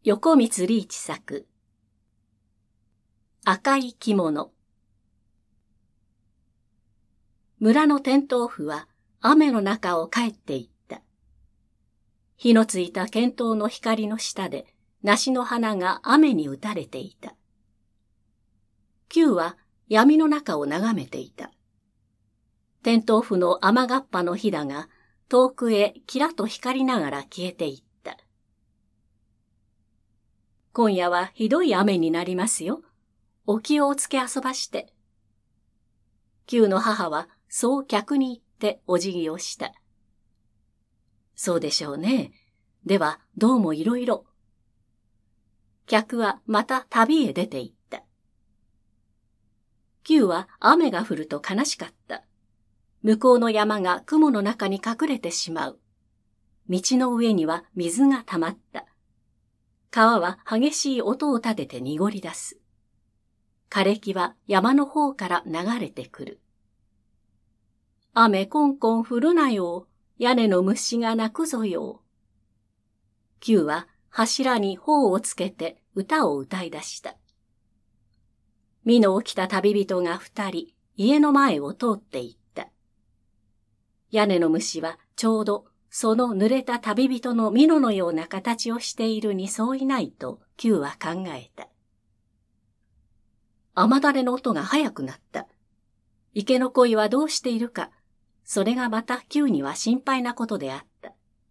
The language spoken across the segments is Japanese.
横光リーチ作赤い着物。村の天豆腐は雨の中を帰っていった。火のついた剣灯の光の下で梨の花が雨に打たれていた。Qは闇の中を眺めていた。天豆腐の雨がっぱの火だが遠くへキラと光りながら消えていった。今夜はひどい雨になりますよ。お気をつけ遊ばして。Qの母はそう客に言ってお辞儀をした。そうでしょうね。ではどうもいろいろ。客はまた旅へ出て行った。Qは雨が降ると悲しかった。向こうの山が雲の中に隠れてしまう。道の上には水が溜まった。川は激しい音を立てて濁り出す。枯れ木は山の方から流れてくる。雨こんこん降るなよ。屋根の虫が鳴くぞよ。Qは柱に頬をつけて歌を歌い出した。美濃を着た旅人が二人、家の前を通って行った。屋根の虫はちょうどその濡れた旅人の美濃のような形をしているに相違ないと Q は考えた。雨だれの音が早くなった。池の鯉はどうしているか、それがまた Q には心配なことであった。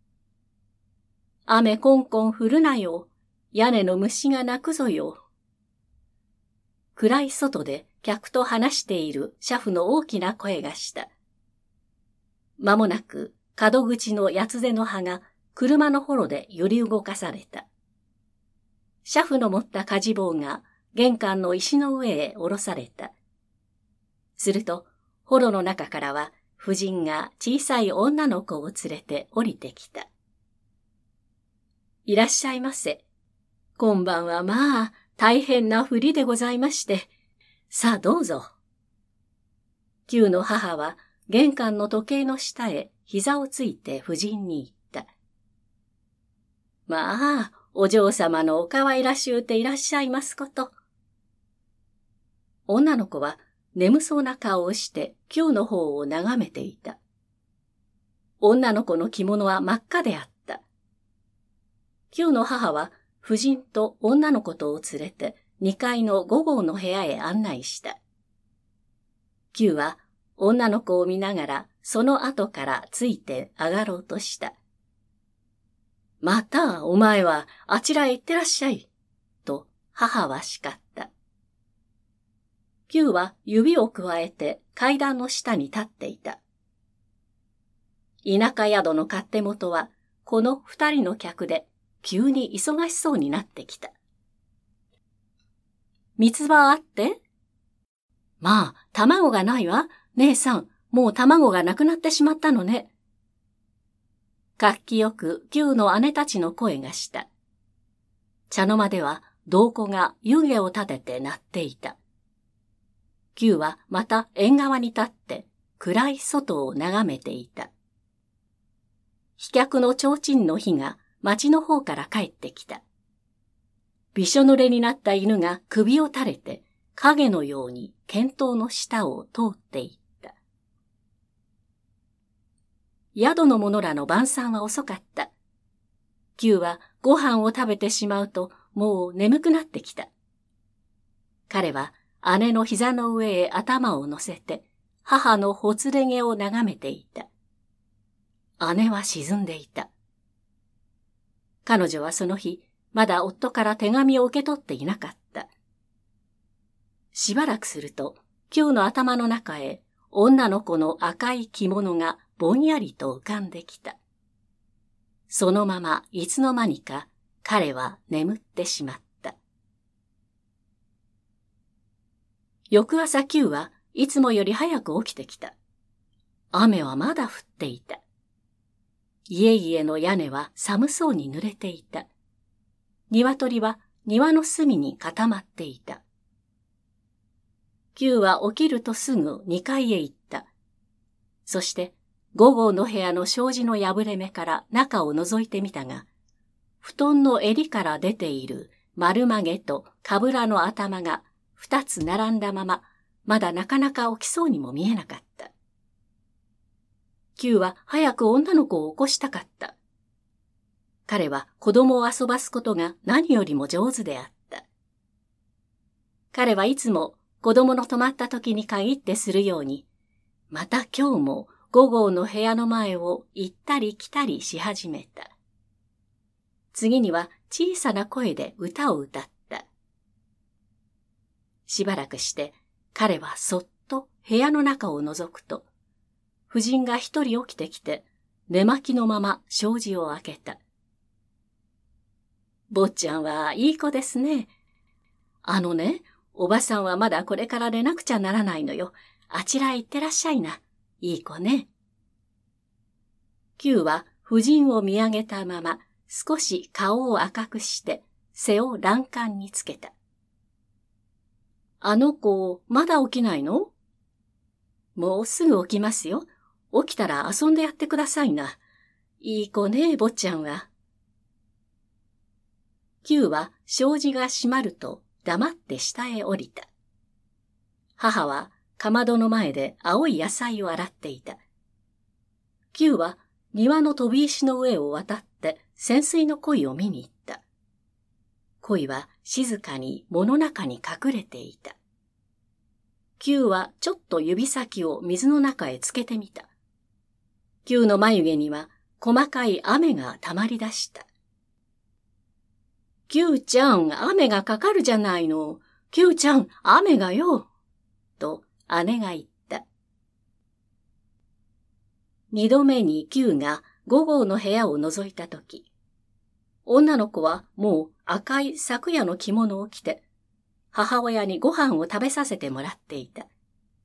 雨こんこん降るなよ。屋根の虫が鳴くぞよ。暗い外で客と話している車夫の大きな声がした。間もなく角口の八つ手の葉が車の幌で揺り動かされた。車夫の持ったかじ棒が玄関の石の上へ下ろされた。すると、幌の中からは婦人が小さい女の子を連れて降りてきた。いらっしゃいませ。今晩はまあ大変な降りでございまして。さあどうぞ。Qの母は玄関の時計の下へ膝をついて婦人に言った。まあ、お嬢様のお可愛らしゅうていらっしゃいますこと。女の子は眠そうな顔をしてQの方を眺めていた。女の子の着物は真っ赤であった。Qの母は婦人と女の子とを連れて2階の5号の部屋へ案内した。Qは女の子を見ながらその後からついて上がろうとした。またお前はあちらへ行ってらっしゃい、と母は叱った。Qは指をくわえて階段の下に立っていた。田舎宿の勝手元はこの2人の客で急に忙しそうになってきた。三つ葉あって？まあ、卵がないわ。姉さん、もう卵がなくなってしまったのね。活気よくQの姉たちの声がした。茶の間では銅鼓が湯気を立てて鳴っていた。Qはまた縁側に立って暗い外を眺めていた。飛脚の提灯の火が町の方から帰ってきた。びしょ濡れになった犬が首を垂れて影のように剣灯の下を通っていった。宿の者らの晩餐は遅かった。Qはご飯を食べてしまうともう眠くなってきた。彼は姉の膝の上へ頭を乗せて母のほつれ毛を眺めていた。姉は沈んでいた。彼女はその日、まだ夫から手紙を受け取っていなかった。しばらくすると、Qの頭の中へ女の子の赤い着物がぼんやりと浮かんできた。そのままいつの間にか彼は眠ってしまった。翌朝Qはいつもより早く起きてきた。雨はまだ降っていた。家々の屋根は寒そうに濡れていた。鶏は庭の隅に固まっていた。Qは起きるとすぐ2階へ行った。そして5号の部屋の障子の破れ目から中を覗いてみたが、 布団の襟から出ている丸曲げとかぶらの頭が二つ並んだまま、まだなかなか起きそうにも見えなかった。Q は早く女の子を起こしたかった。彼は子供を遊ばすことが何よりも上手であった。彼はいつも子供の泊まった時に限ってするように、また今日も5号の部屋の前を行ったり来たりし始めた。次には小さな声で歌を歌った。しばらくして彼はそっと部屋の中を覗くと、夫人が一人起きてきて寝巻きのまま障子を開けた。坊ちゃんはいい子ですね。おばさんはまだこれから寝なくちゃならないのよ。あちらへ行ってらっしゃいな。いい子ね。Q は夫人を見上げたまま少し顔を赤くして背を欄干につけた。あの子、まだ起きないの？もうすぐ起きますよ。起きたら遊んでやってくださいな。いい子ね、坊ちゃんは。Q は障子が閉まると黙って下へ降りた。母はかまどの前で青い野菜を洗っていた。Q は庭の飛び石の上を渡って潜水の鯉を見に行った。鯉は静かに藻の中に隠れていた。Q はちょっと指先を水の中へつけてみた。Q の眉毛には細かい雨がたまり出した。Q ちゃん、雨がかかるじゃないの。Q ちゃん、雨がよ。と姉が言った。二度目に Q が5号の部屋を覗いたとき、女の子はもう赤い昨夜の着物を着て、母親にご飯を食べさせてもらっていた。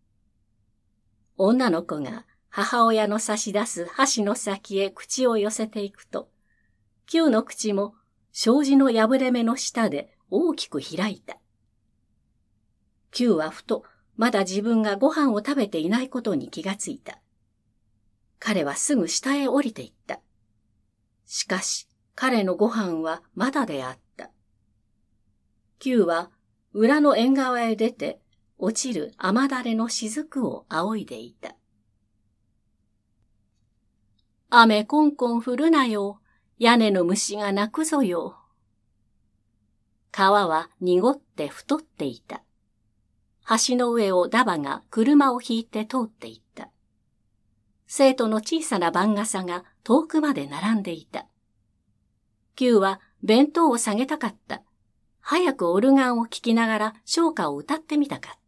女の子が母親の差し出す箸の先へ口を寄せていくと、Q の口も障子の破れ目の下で大きく開いた。Q はふとまだ自分がご飯を食べていないことに気がついた。彼はすぐ下へ降りていった。しかし彼のご飯はまだであった。Q は裏の縁側へ出て落ちる雨だれの雫を仰いでいた。雨こんこん降るなよ。屋根の虫が鳴くぞよ。川は濁って太っていた。橋の上をダバが車を引いて通っていった。生徒の小さな番傘が遠くまで並んでいた。Q は弁当を下げたかった。早くオルガンを聴きながら唱歌を歌ってみたかった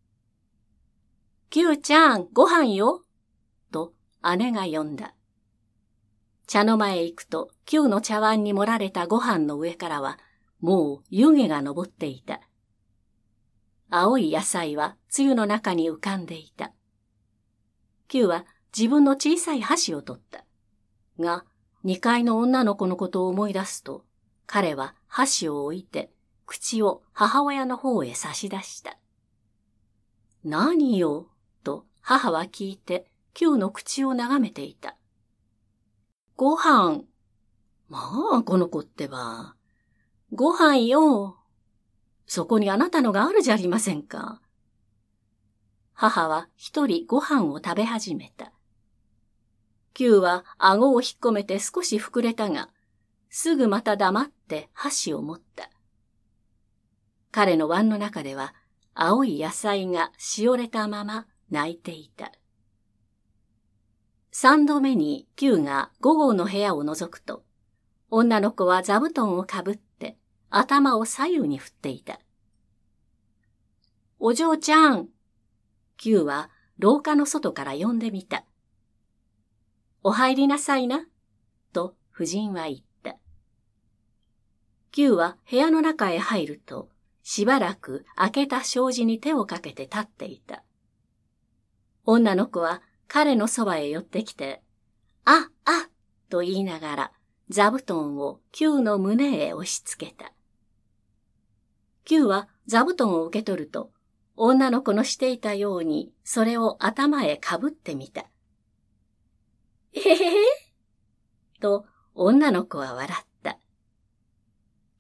。Q ちゃん、ご飯よ。と姉が呼んだ。茶の間へ行くと、Q の茶碗に盛られたご飯の上からは、もう湯気が昇っていた。青い野菜はつゆの中に浮かんでいた。Q は自分の小さい箸を取った。が、2階の女の子のことを思い出すと、彼は箸を置いて、口を母親の方へ差し出した。何よ、と母は聞いて、Q の口を眺めていた。ご飯。まあ、この子ってば。ご飯よ。そこにあなたのがあるじゃありませんか。母は一人ご飯を食べ始めた。Q は顎を引っ込めて少し膨れたが、すぐまた黙って箸を持った。彼の碗の中では青い野菜がしおれたまま泣いていた。3度目に Q が5号の部屋を覗くと、女の子は座布団をかぶって頭を左右に振っていた。お嬢ちゃん。Q は廊下の外から呼んでみた。お入りなさいな、と夫人は言った。Q は部屋の中へ入ると、しばらく開けた障子に手をかけて立っていた。女の子は彼のそばへ寄ってきて、あ、あ、と言いながら座布団を Q の胸へ押し付けた。Q は座布団を受け取ると、女の子のしていたようにそれを頭へかぶってみた。へへへと女の子は笑った。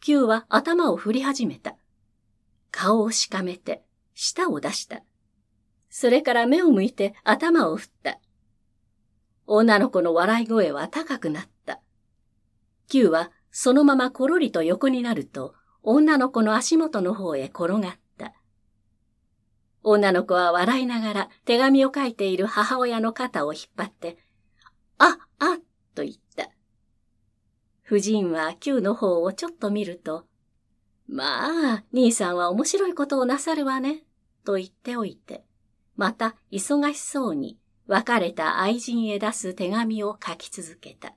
Q は頭を振り始めた。顔をしかめて、舌を出した。それから目を向いて頭を振った。女の子の笑い声は高くなった。Q はそのままころりと横になると、女の子の足元の方へ転がった。女の子は笑いながら手紙を書いている母親の肩を引っ張って、あ、あ、と言った。夫人は Q の方をちょっと見ると、まあ、兄さんは面白いことをなさるわね、と言っておいて、また忙しそうに別れた愛人へ出す手紙を書き続けた。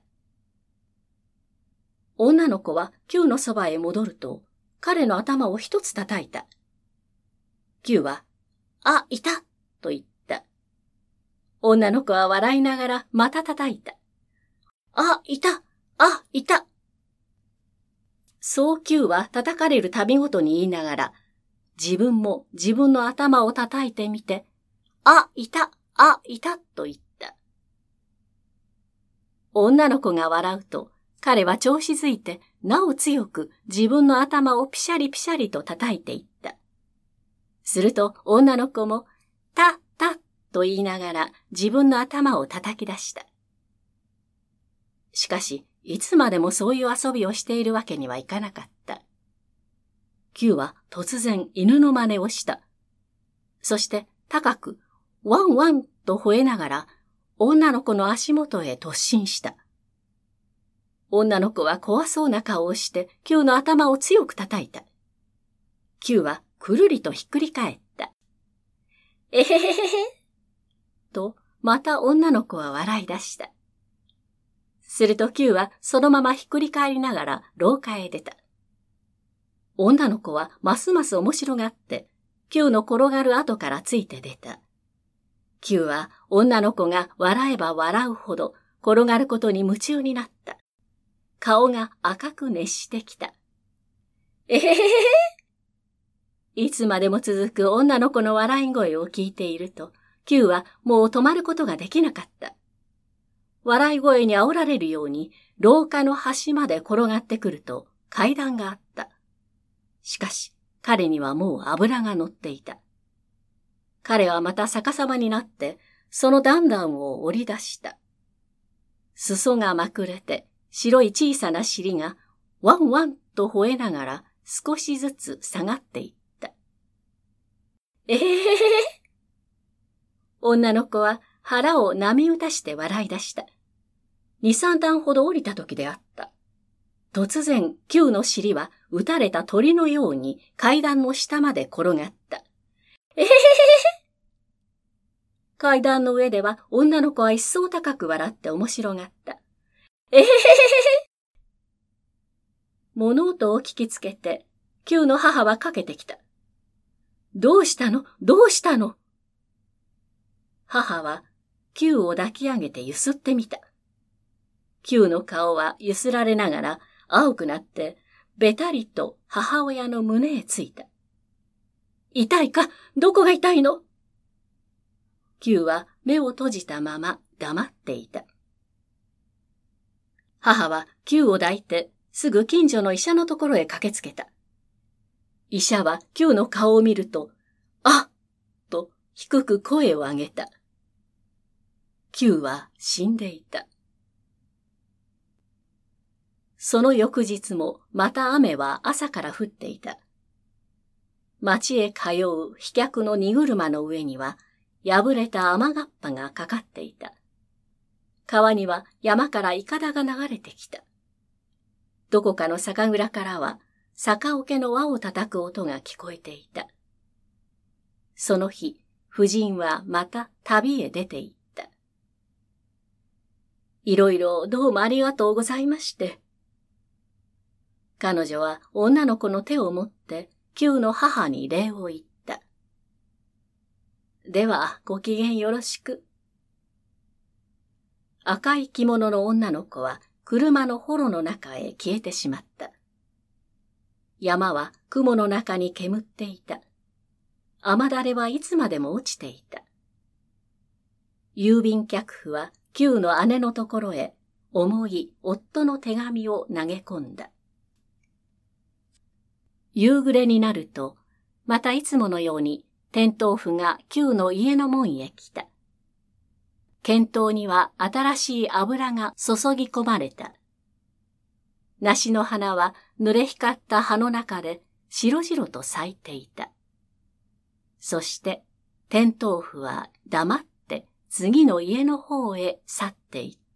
女の子は Q のそばへ戻ると、彼の頭を一つ叩いた。Q は、あ、いたと言った。女の子は笑いながらまた叩いた。あ、いたあ、いたそう Q は叩かれるたびごとに言いながら、自分も自分の頭を叩いてみて、あ、いたと言った。女の子が笑うと、彼は調子づいて、なお強く自分の頭をピシャリピシャリと叩いていった。すると女の子も、たと言いながら自分の頭を叩き出した。しかし、いつまでもそういう遊びをしているわけにはいかなかった。Q は突然犬の真似をした。そして高く、ワンワンと吠えながら、女の子の足元へ突進した。女の子は怖そうな顔をして Q の頭を強く叩いた。Q はくるりとひっくり返った。えへへへへ。と、また女の子は笑い出した。すると Q はそのままひっくり返りながら廊下へ出た。女の子はますます面白がって、Q の転がる後からついて出た。Q は女の子が笑えば笑うほど転がることに夢中になった。顔が赤く熱してきた。えへへへへ。いつまでも続く女の子の笑い声を聞いていると、Q はもう止まることができなかった。笑い声に煽られるように廊下の端まで転がってくると階段があった。しかし彼にはもう脂が乗っていた。彼はまた逆さまになってその段々を降り出した。裾がまくれて白い小さな尻がワンワンと吠えながら少しずつ下がっていった。えへへへへ。女の子は腹を波打たして笑い出した。2、3段ほど降りた時であった。突然 Q の尻は打たれた鳥のように階段の下まで転がった。えへへへへ。階段の上では女の子は一層高く笑って面白がった。えへへへへ。物音を聞きつけて Q の母はかけてきた。どうしたの母は Q を抱き上げてゆすってみた。Q の顔はゆすられながら青くなってべたりと母親の胸へついた。痛いか？どこが痛いの？ Q は目を閉じたまま黙っていた。母は Q を抱いてすぐ近所の医者のところへ駆けつけた。医者は Q の顔を見ると、あっと低く声を上げた。Q は死んでいた。その翌日もまた雨は朝から降っていた。町へ通う飛脚の荷車の上には破れた雨がっぱがかかっていた。川には山からイカダが流れてきた。どこかの酒蔵からは坂桶の輪を叩く音が聞こえていた。その日、夫人はまた旅へ出て行った。いろいろどうもありがとうございまして。彼女は女の子の手を持って Q の母に礼を言った。では、ご機嫌よろしく。赤い着物の女の子は車の幌の中へ消えてしまった。山は雲の中に煙っていた。雨だれはいつまでも落ちていた。郵便客夫は Q の姉のところへ重い夫の手紙を投げ込んだ。 夕暮れになると、またいつものように天豆腐が旧の家の門へ来た。検討には新しい油が注ぎ込まれた。梨の花は濡れ光った葉の中で白々と咲いていた。そして天豆腐は黙って次の家の方へ去っていった。